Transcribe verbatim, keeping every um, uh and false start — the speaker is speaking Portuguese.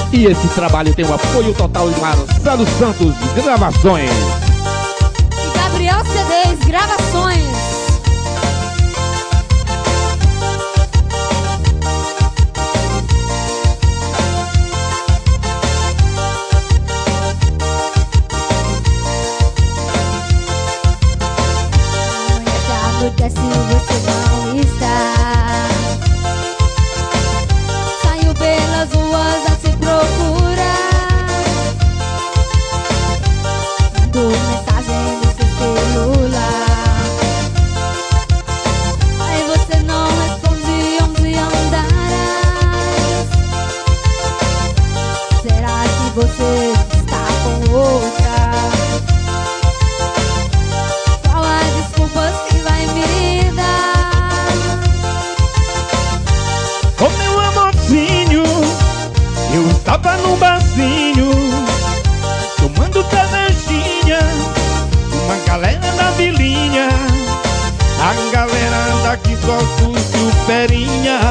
E esse trabalho tem o apoio total de Marcelo Santos Gravações e Gabriel C Ds Gravações. Anoitece você não está. Saiu pelas ruas a se procurar. Mandou mensagem no seu celular. Aí você não responde onde andarás. Será que você está com outra? Qual as desculpas que vai me dar? Ô meu amorzinho, eu estava num barzinho tomando cervejinha, uma galera da vilinha. A galera daqui só curte o Perinha.